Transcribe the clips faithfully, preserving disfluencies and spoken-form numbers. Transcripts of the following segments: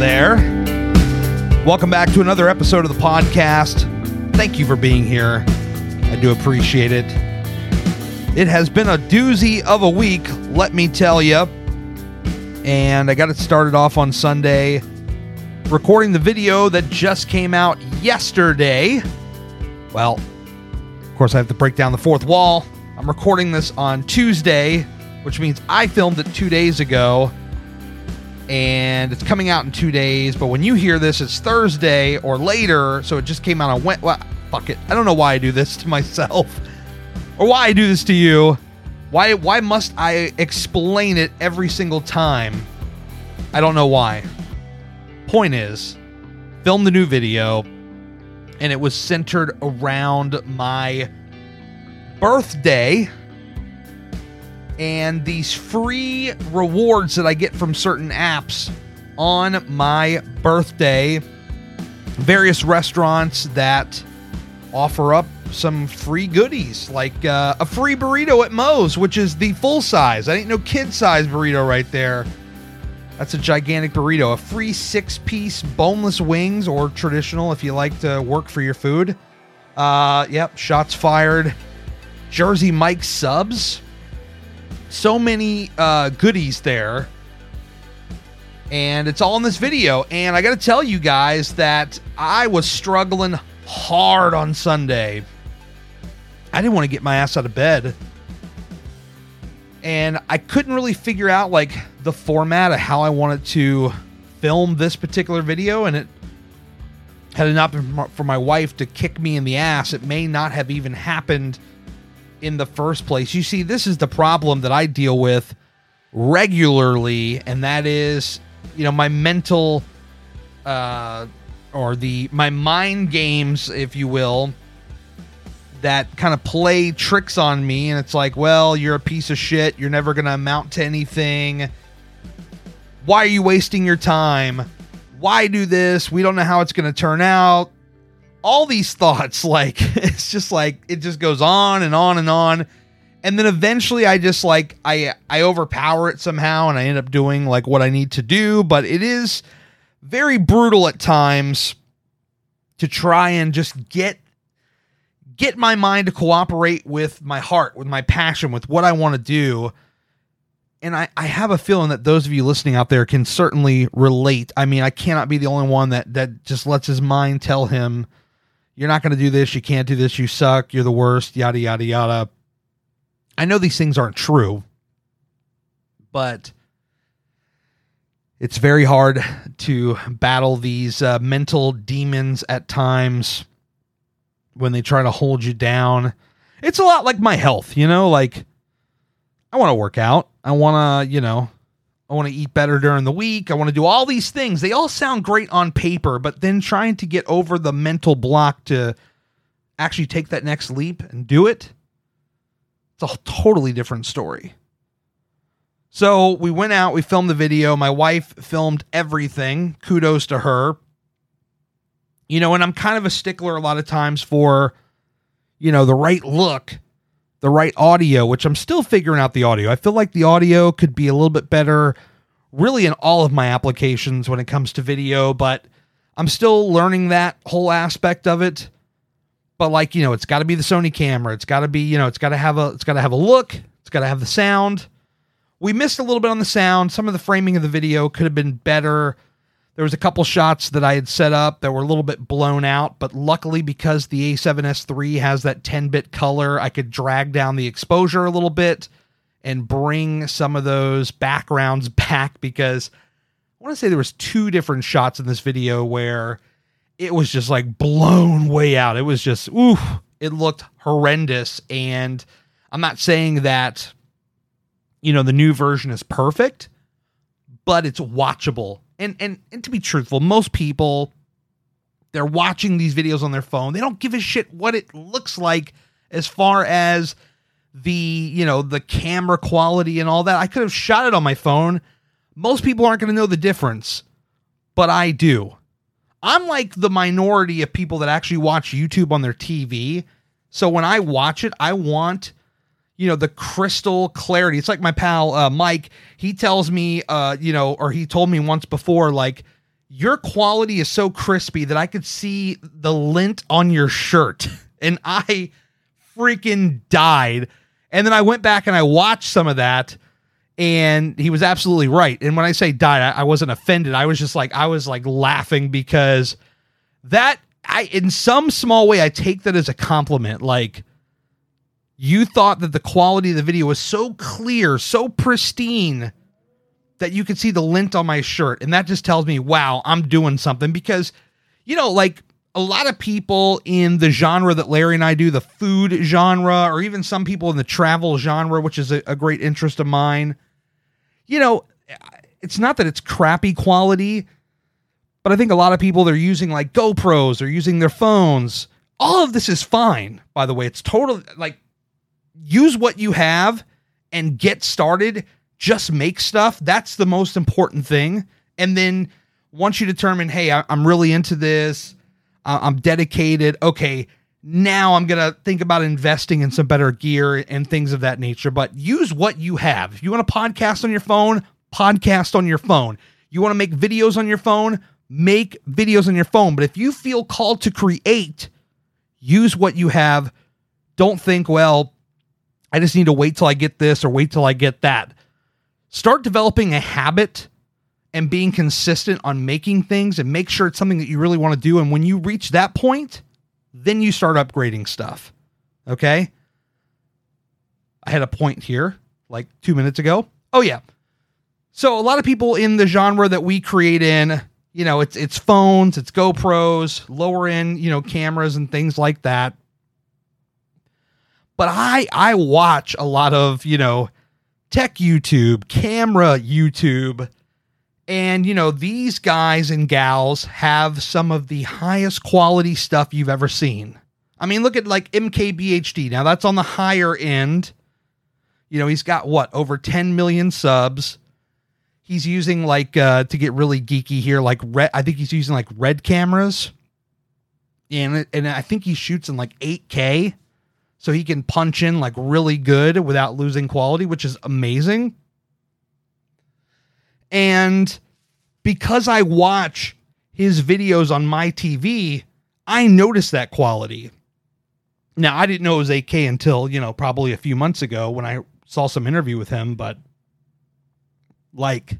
there. Welcome back to another episode of the podcast. Thank you for being here. I do appreciate it. It has been a doozy of a week, let me tell you. And I got it started off on Sunday, recording the video that just came out yesterday. Well, of course, I have to break down the fourth wall. I'm recording this on Tuesday, which means I filmed it two days ago. And it's coming out in two days. But when you hear this, it's Thursday or later. So it just came out on Wednesday. Well, fuck it. I don't know why I do this to myself. Or why I do this to you. Why, why must I explain it every single time? I don't know why. Point is, filmed the new video. And it was centered around my birthday and these free rewards that I get from certain apps on my birthday. Various restaurants that offer up some free goodies, like uh, a free burrito at Moe's, which is the full size. I ain't no kid size burrito right there. That's a gigantic burrito. A free six-piece boneless wings, or traditional if you like to work for your food. Uh, yep, shots fired. Jersey Mike subs. So many uh, goodies there. And it's all in this video. And I got to tell you guys that I was struggling hard on Sunday. I didn't want to get my ass out of bed. And I couldn't really figure out like the format of how I wanted to film this particular video. And it had it not been for my wife to kick me in the ass, it may not have even happened in the first place. You see, this is the problem that I deal with regularly, and that is, you know, my mental uh or the my mind games, if you will, that kind of play tricks on me. And it's like, well, you're a piece of shit, you're never gonna amount to anything, why are you wasting your time, why do this, we don't know how it's gonna turn out. All these thoughts, like, it's just like, it just goes on and on and on. And then eventually I just like, I, I overpower it somehow and I end up doing like what I need to do. But it is very brutal at times to try and just get, get my mind to cooperate with my heart, with my passion, with what I want to do. And I, I have a feeling that those of you listening out there can certainly relate. I mean, I cannot be the only one that, that just lets his mind tell him, you're not going to do this, you can't do this, you suck, you're the worst, yada, yada, yada. I know these things aren't true, but it's very hard to battle these uh, mental demons at times when they try to hold you down. It's a lot like my health, you know, like I want to work out. I want to, you know, I want to eat better during the week. I want to do all these things. They all sound great on paper, but then trying to get over the mental block to actually take that next leap and do it, it's a totally different story. So we went out, we filmed the video. My wife filmed everything. Kudos to her. You know, and I'm kind of a stickler a lot of times for, you know, the right look, the right audio, which I'm still figuring out the audio. I feel like the audio could be a little bit better really in all of my applications when it comes to video, but I'm still learning that whole aspect of it. But like, you know, it's got to be the Sony camera. It's got to be, you know, it's got to have a, it's got to have a look. It's got to have the sound. We missed a little bit on the sound. Some of the framing of the video could have been better. There was a couple shots that I had set up that were a little bit blown out, but luckily because the A seven S three has that ten-bit color, I could drag down the exposure a little bit and bring some of those backgrounds back, because I want to say there was two different shots in this video where it was just like blown way out. It was just, oof, it looked horrendous. And I'm not saying that, you know, the new version is perfect, but it's watchable. And, and and to be truthful, most people, they're watching these videos on their phone. They don't give a shit what it looks like as far as the, you know, the camera quality and all that. I could have shot it on my phone. Most people aren't going to know the difference, but I do. I'm like the minority of people that actually watch YouTube on their T V. So when I watch it, I want, you know, the crystal clarity. It's like my pal, uh, Mike, he tells me, uh, you know, or he told me once before, like, your quality is so crispy that I could see the lint on your shirt. And I freaking died. And then I went back and I watched some of that, and he was absolutely right. And when I say died, I, I wasn't offended. I was just like, I was like laughing because that I, in some small way, I take that as a compliment. Like, you thought that the quality of the video was so clear, so pristine that you could see the lint on my shirt. And that just tells me, wow, I'm doing something. Because, you know, like a lot of people in the genre that Larry and I do, the food genre, or even some people in the travel genre, which is a, a great interest of mine, you know, it's not that it's crappy quality, but I think a lot of people, they're using like GoPros, they're using their phones. All of this is fine, by the way. It's totally like, use what you have and get started. Just make stuff. That's the most important thing. And then once you determine, hey, I, I'm really into this, uh, I'm dedicated. Okay, now I'm going to think about investing in some better gear and things of that nature. But use what you have. If you want to podcast on your phone, podcast on your phone. You want to make videos on your phone, make videos on your phone. But if you feel called to create, use what you have. Don't think, well, I just need to wait till I get this or wait till I get that. Start developing a habit and being consistent on making things, and make sure it's something that you really want to do. And when you reach that point, then you start upgrading stuff. Okay? I had a point here like two minutes ago. Oh yeah. So a lot of people in the genre that we create in, you know, it's, it's phones, it's GoPros, lower end, you know, cameras and things like that. But I, I watch a lot of, you know, tech YouTube, camera YouTube, and, you know, these guys and gals have some of the highest quality stuff you've ever seen. I mean, look at like M K B H D. Now that's on the higher end. You know, he's got what, over ten million subs. He's using like, uh, to get really geeky here, like red, I think he's using like red cameras, and, and I think he shoots in like eight K. So he can punch in like really good without losing quality, which is amazing. And because I watch his videos on my T V, I notice that quality. Now, I didn't know it was eight K until, you know, probably a few months ago when I saw some interview with him, but like,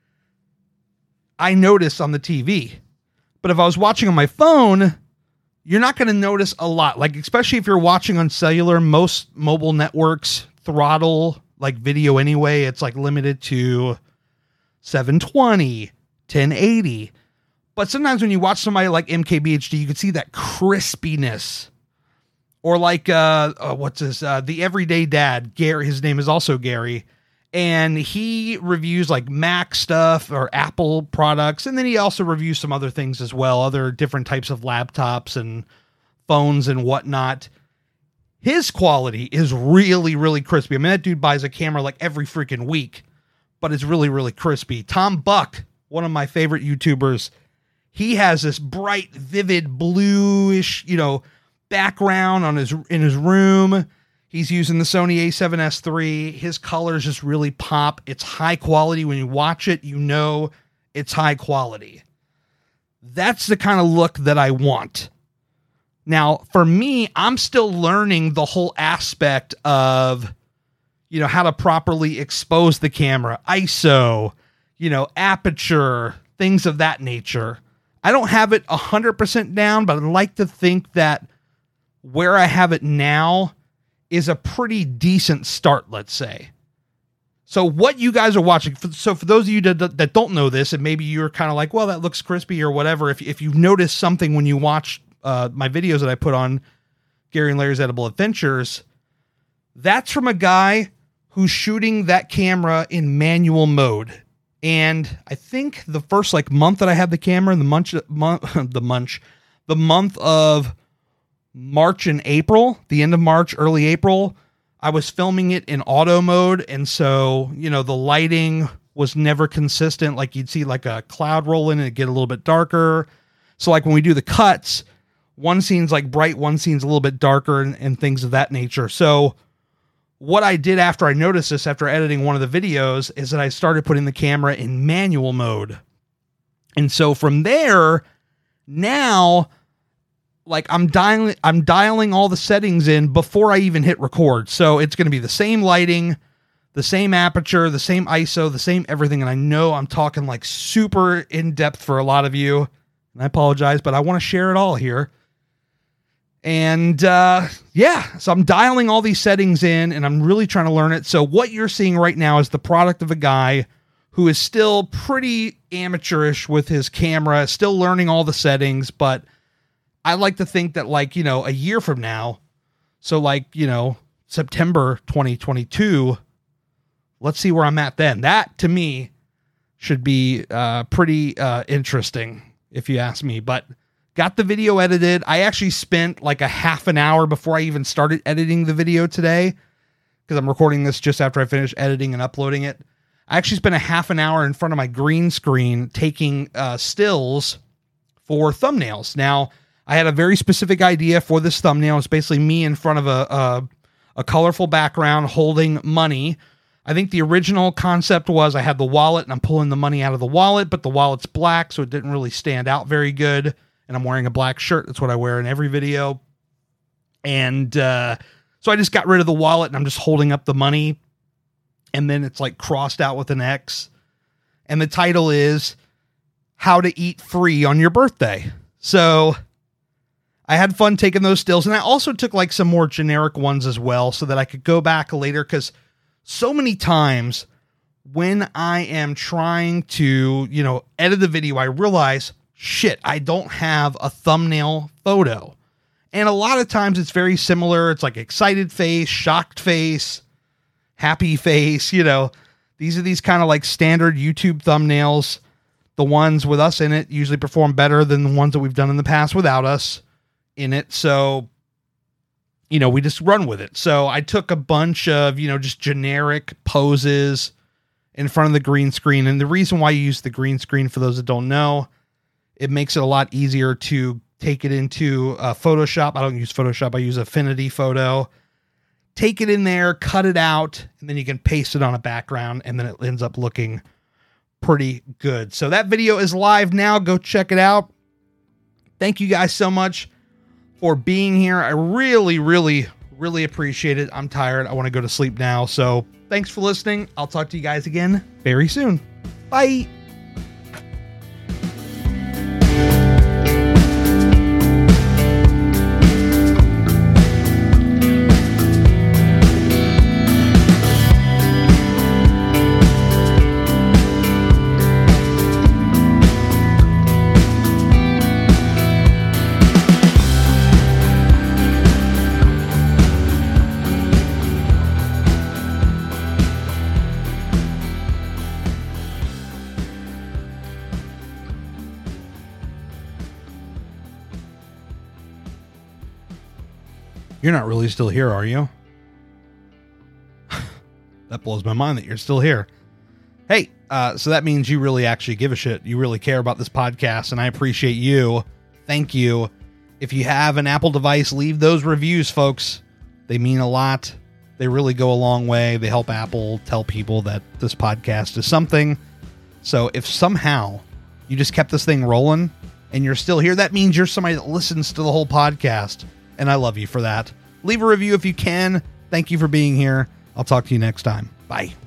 I noticed on the T V. But if I was watching on my phone, you're not going to notice a lot. Like, especially if you're watching on cellular, most mobile networks throttle like video anyway. It's like limited to seven twenty, ten eighty. But sometimes when you watch somebody like M K B H D, you can see that crispiness. Or like, uh, uh what's this? Uh, the Everyday Dad, Gary, his name is also Gary. And he reviews like Mac stuff or Apple products. And then he also reviews some other things as well, other different types of laptops and phones and whatnot. His quality is really, really crispy. I mean, that dude buys a camera like every freaking week, but it's really, really crispy. Tom Buck, one of my favorite YouTubers, he has this bright, vivid, bluish, you know, background on his, in his room. He's using the Sony A seven S three. His colors just really pop. It's high quality. When you watch it, you know it's high quality. That's the kind of look that I want. Now, for me, I'm still learning the whole aspect of, you know, how to properly expose the camera, I S O, you know, aperture, things of that nature. I don't have it one hundred percent down, but I'd like to think that where I have it now is a pretty decent start, let's say. So what you guys are watching, so for those of you that, that don't know this, and maybe you're kind of like, well, that looks crispy or whatever, if, if you've noticed something when you watch uh, my videos that I put on Gary and Larry's Edible Adventures, that's from a guy who's shooting that camera in manual mode. And I think the first like month that I had the camera in the munch, month, the munch, the month of March and April, the end of March, early April, I was filming it in auto mode. And so, you know, the lighting was never consistent. Like you'd see like a cloud roll in and it'd get a little bit darker. So like when we do the cuts, one scene's like bright, one scene's a little bit darker and, and things of that nature. So what I did after I noticed this, after editing one of the videos, is that I started putting the camera in manual mode. And so from there, now, like I'm dialing, I'm dialing all the settings in before I even hit record. So it's going to be the same lighting, the same aperture, the same I S O, the same everything. And I know I'm talking like super in depth for a lot of you, and I apologize, but I want to share it all here. And uh, yeah, so I'm dialing all these settings in and I'm really trying to learn it. So what you're seeing right now is the product of a guy who is still pretty amateurish with his camera, still learning all the settings. But I like to think that, like, you know, a year from now, so like, you know, September twenty twenty-two, let's see where I'm at then. That to me should be uh, pretty uh, interesting if you ask me, but got the video edited. I actually spent like a half an hour before I even started editing the video today, because I'm recording this just after I finish editing and uploading it. I actually spent a half an hour in front of my green screen taking uh, stills for thumbnails. Now, I had a very specific idea for this thumbnail. It's basically me in front of a, a, a colorful background holding money. I think the original concept was I had the wallet and I'm pulling the money out of the wallet, but the wallet's black, so it didn't really stand out very good. And I'm wearing a black shirt. That's what I wear in every video. And uh, so I just got rid of the wallet and I'm just holding up the money. And then it's like crossed out with an X. And the title is How to Eat Free on Your Birthday. So I had fun taking those stills. And I also took like some more generic ones as well so that I could go back later. Because so many times when I am trying to, you know, edit the video, I realize, shit, I don't have a thumbnail photo. And a lot of times it's very similar. It's like excited face, shocked face, happy face. You know, these are these kind of like standard YouTube thumbnails. The ones with us in it usually perform better than the ones that we've done in the past without us in it. So, you know, we just run with it. So I took a bunch of, you know, just generic poses in front of the green screen. And the reason why you use the green screen, for those that don't know, it makes it a lot easier to take it into uh, Photoshop. I don't use Photoshop. I use Affinity Photo. Take it in there, cut it out, and then you can paste it on a background, and then it ends up looking pretty good. So that video is live now. Go check it out. Thank you guys so much for being here. I really, really, really appreciate it. I'm tired. I want to go to sleep now. So thanks for listening. I'll talk to you guys again very soon. Bye. You're not really still here, are you? That blows my mind that you're still here. Hey, uh, so that means you really actually give a shit. You really care about this podcast, and I appreciate you. Thank you. If you have an Apple device, leave those reviews, folks. They mean a lot. They really go a long way. They help Apple tell people that this podcast is something. So if somehow you just kept this thing rolling and you're still here, that means you're somebody that listens to the whole podcast. And I love you for that. Leave a review if you can. Thank you for being here. I'll talk to you next time. Bye.